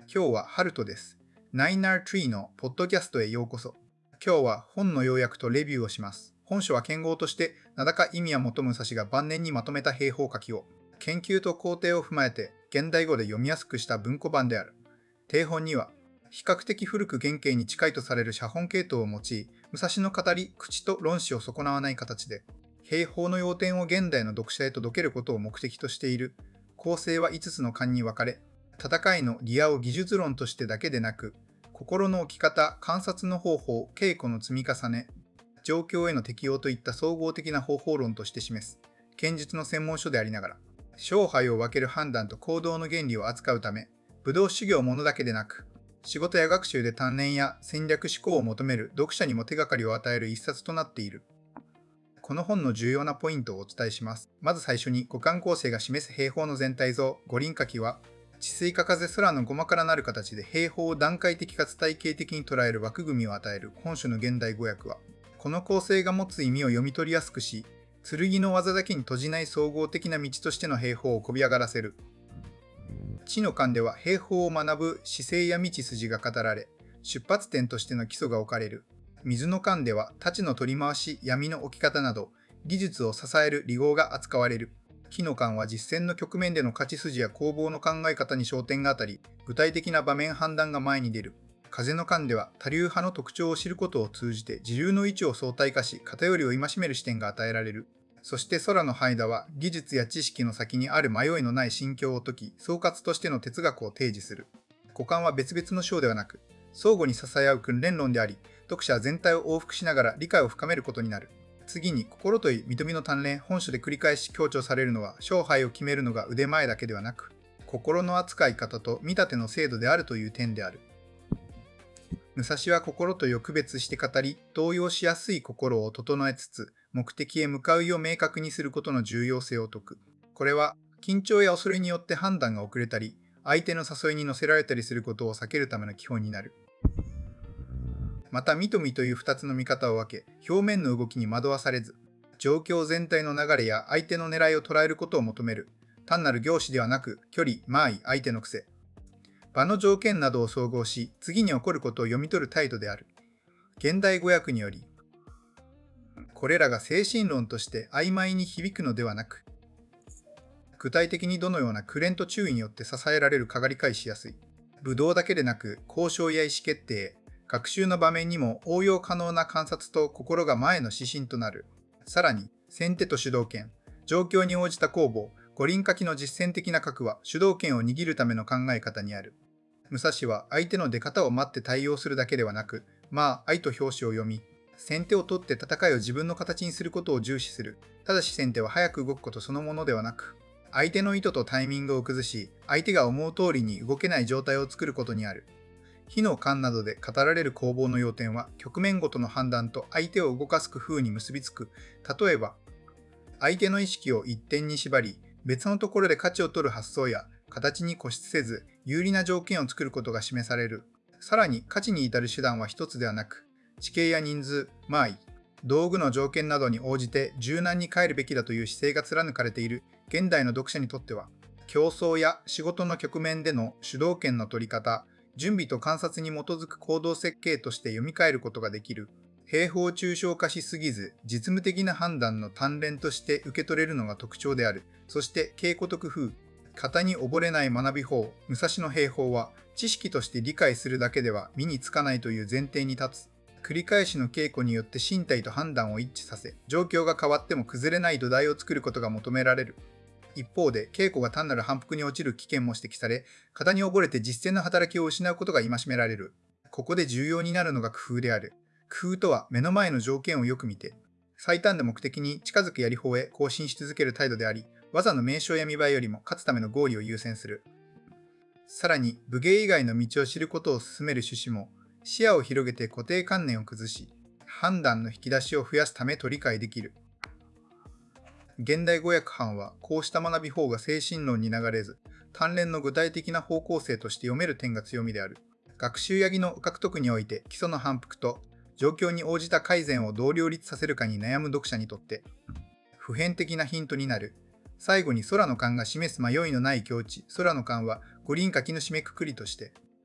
今日はハルトです。ナイナートリーのポッドキャストへようこそ。今日は本の要約とレビューをします。本書は剣豪として名高意宮本武蔵が晩年にまとめた兵法書きを研究と工程を踏まえて現代語で読みやすくした文庫版である。定本には比較的古く原型に近いとされる写本系統を用い、武蔵の語り、口と論旨を損なわない形で、兵法の要点を現代の読者へ届けることを目的としている。構成は5つの巻に分かれ、戦いのギアを技術論としてだけでなく、心の置き方、観察の方法、稽古の積み重ね、状況への適応といった総合的な方法論として示す、剣術の専門書でありながら、勝敗を分ける判断と行動の原理を扱うため、武道修行ものだけでなく、仕事や学習で鍛錬や戦略思考を求める読者にも手がかりを与える一冊となっている。この本の重要なポイントをお伝えします。まず最初に五感構成が示す兵法の全体像、五輪書きは、地水化風空の駒からなる形で兵法を段階的かつ体系的に捉える枠組みを与える本書の現代語訳は、この構成が持つ意味を読み取りやすくし、剣の技だけに閉じない総合的な道としての兵法をこび上がらせる。地の巻では兵法を学ぶ姿勢や道筋が語られ、出発点としての基礎が置かれる。水の巻では太刀の取り回し、闇の置き方など、技術を支える理合が扱われる。木の巻は実戦の局面での勝ち筋や攻防の考え方に焦点が当たり、具体的な場面判断が前に出る。風の巻では多流派の特徴を知ることを通じて自流の位置を相対化し、偏りを戒める視点が与えられる。そして空のハイダは技術や知識の先にある迷いのない心境を解き、総括としての哲学を提示する。五感は別々の章ではなく、相互に支え合う訓練論であり、読者は全体を往復しながら理解を深めることになる。次に、心とい認めの鍛錬、本書で繰り返し強調されるのは、勝敗を決めるのが腕前だけではなく、心の扱い方と見立ての精度であるという点である。武蔵は心といを区別して語り、動揺しやすい心を整えつつ、目的へ向かうよう明確にすることの重要性を説く。これは、緊張や恐れによって判断が遅れたり、相手の誘いに乗せられたりすることを避けるための基本になる。また、身と身という二つの見方を分け、表面の動きに惑わされず、状況全体の流れや相手の狙いを捉えることを求める。単なる凝視ではなく、距離、間合い、相手の癖。場の条件などを総合し、次に起こることを読み取る態度である。現代語訳により、これらが精神論として曖昧に響くのではなく、具体的にどのような苦練と注意によって支えられるかがり返しやすい。武道だけでなく、交渉や意思決定、学習の場面にも応用可能な観察と心が前の指針となる。さらに、先手と主導権、状況に応じた攻防、五輪書きの実践的な核は主導権を握るための考え方にある。武蔵は相手の出方を待って対応するだけではなく、愛と表紙を読み、先手を取って戦いを自分の形にすることを重視する。ただし先手は早く動くことそのものではなく、相手の意図とタイミングを崩し、相手が思う通りに動けない状態を作ることにある。火の巻などで語られる攻防の要点は、局面ごとの判断と相手を動かす工夫に結びつく。例えば、相手の意識を一点に縛り、別のところで価値を取る発想や、形に固執せず、有利な条件を作ることが示される。さらに、価値に至る手段は一つではなく、地形や人数、間合い、道具の条件などに応じて柔軟に変えるべきだという姿勢が貫かれている現代の読者にとっては、競争や仕事の局面での主導権の取り方、準備と観察に基づく行動設計として読み替えることができる。兵法を抽象化しすぎず、実務的な判断の鍛錬として受け取れるのが特徴である。そして、稽古と工夫。型に溺れない学び法、武蔵の兵法は、知識として理解するだけでは身につかないという前提に立つ。繰り返しの稽古によって身体と判断を一致させ、状況が変わっても崩れない土台を作ることが求められる。一方で、稽古が単なる反復に陥る危険も指摘され、型に溺れて実践の働きを失うことが戒められる。ここで重要になるのが工夫である。工夫とは目の前の条件をよく見て、最短で目的に近づくやり法へ更新し続ける態度であり、技の名称や見栄えよりも勝つための合理を優先する。さらに、武芸以外の道を知ることを進める趣旨も、視野を広げて固定観念を崩し、判断の引き出しを増やすためと理解できる。現代語訳班は、こうした学び法が精神論に流れず、鍛錬の具体的な方向性として読める点が強みである。学習や技の獲得において基礎の反復と状況に応じた改善をどう両立させるかに悩む読者にとって、普遍的なヒントになる。最後に空の巻が示す迷いのない境地、空の巻は五輪書きの締めくくりとして、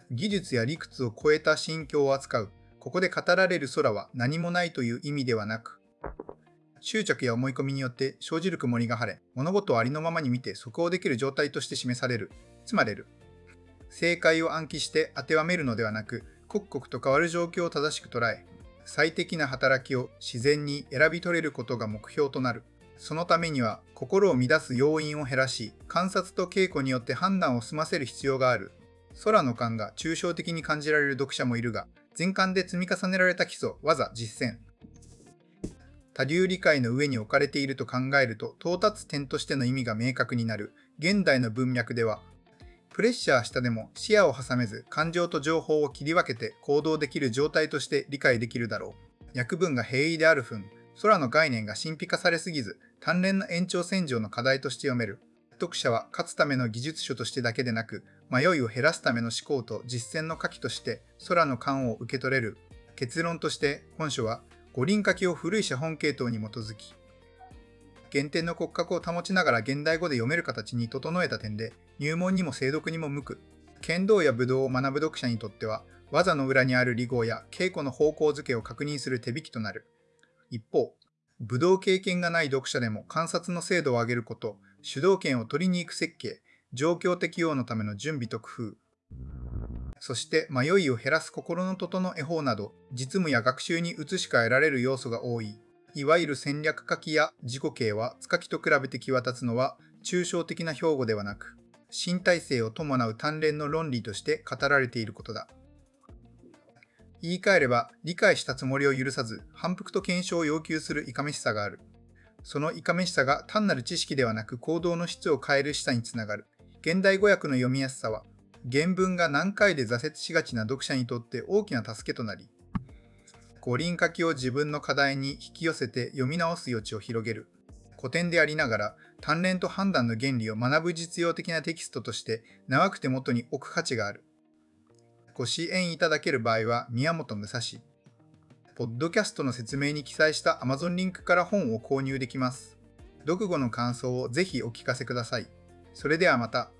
技術や理屈を超えた心境を扱う。ここで語られる空は何もないという意味ではなく、執着や思い込みによって生じる曇りが晴れ、物事をありのままに見て即応できる状態として示される。つまれる。正解を暗記して当てはめるのではなく、刻々と変わる状況を正しく捉え、最適な働きを自然に選び取れることが目標となる。そのためには、心を乱す要因を減らし、観察と稽古によって判断を済ませる必要がある。空の感が抽象的に感じられる読者もいるが、全巻で積み重ねられた基礎、技、実践。多流理解の上に置かれていると考えると、到達点としての意味が明確になる。現代の文脈では、プレッシャー下でも視野を挟めず感情と情報を切り分けて行動できる状態として理解できるだろう。訳文が平易である分、空の概念が神秘化されすぎず、単連の延長線上の課題として読める。読者は勝つための技術書としてだけでなく、迷いを減らすための思考と実践の書きとして空の感を受け取れる。結論として本書は五輪書きを古い写本系統に基づき、原点の骨格を保ちながら現代語で読める形に整えた点で入門にも精読にも向く。剣道や武道を学ぶ読者にとっては技の裏にある理合や稽古の方向づけを確認する手引きとなる。一方、武道経験がない読者でも観察の精度を上げること、主導権を取りに行く設計、状況適応のための準備と工夫、そして迷いを減らす心の整え法など、実務や学習に移し替えられる要素が多い。いわゆる戦略書きや自己形は塚木と比べて際立つのは抽象的な標語ではなく、身体性を伴う単連の論理として語られていることだ。言い換えれば、理解したつもりを許さず、反復と検証を要求するいかめしさがある。そのいかめしさが単なる知識ではなく行動の質を変える示唆につながる。現代語訳の読みやすさは、原文が難解で挫折しがちな読者にとって大きな助けとなり、五輪書きを自分の課題に引き寄せて読み直す余地を広げる。古典でありながら、単連と判断の原理を学ぶ実用的なテキストとして長くて元に置く価値がある。ご支援いただける場合は宮本武蔵。ポッドキャストの説明に記載した Amazon リンクから本を購入できます。読後の感想をぜひお聞かせください。それではまた。